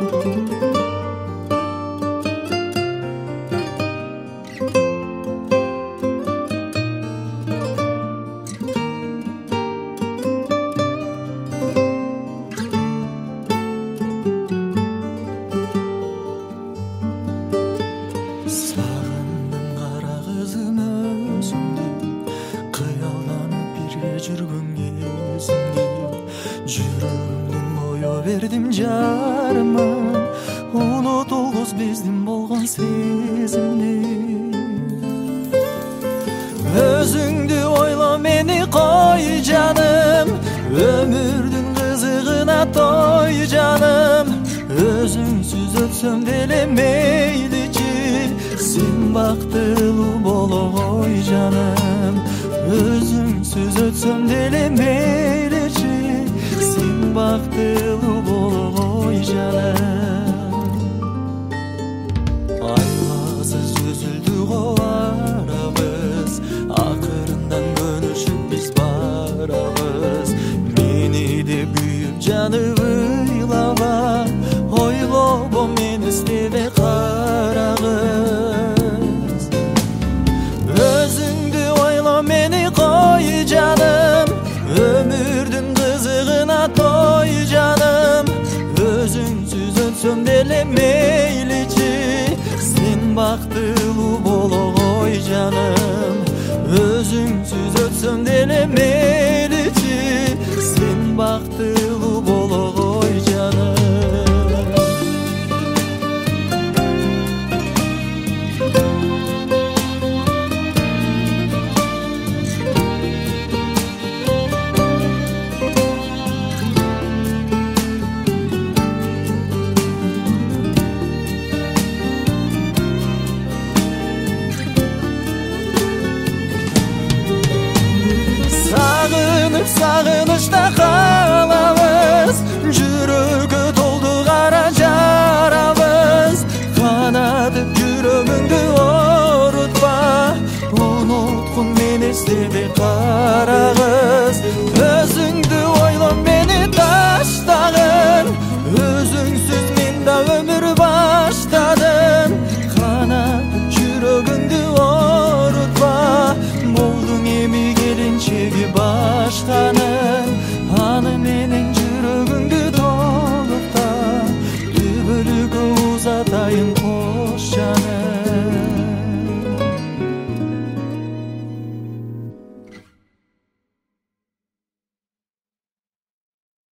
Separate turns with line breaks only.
Сағындым қара қызым өзіңді, қиялданып бірге жүрген кезімде. Жүрегімнің бою бердім жарыма, ұнут олғыз бездім болған сезімде. Өзіңді ойла мені қой жаным, өмірдің қызығына той жаным. Өзіңсіз өтсем деле мейлі, сен бақтылы бол ғой жаным. Өзіңсіз өтсем деле мейлі, сен бақтылы бол ғой жаным. Айласыз үзілді ғой арамыз, ақырындан көнішіп біз барамыз. Мені де күйіп жанып ыйлаба, ойлобо мен істебе қарағыз. Өзіңді ойла мені қой жаным, өмірдің қызығына той жаным. Өзіңсіз өтсем деле мейлі, сен бақтылы бол ғой жаным. Өзіңсіз өтсем деле мейлі,